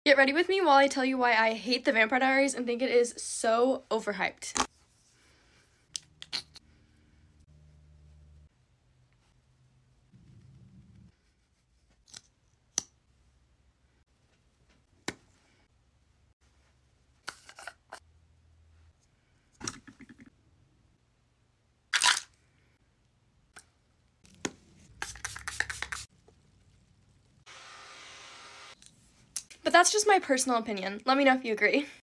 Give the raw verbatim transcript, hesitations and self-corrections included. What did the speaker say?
Get ready with me while I tell you why I hate The Vampire Diaries and think it is so overhyped. But that's just my personal opinion. Let me know if you agree.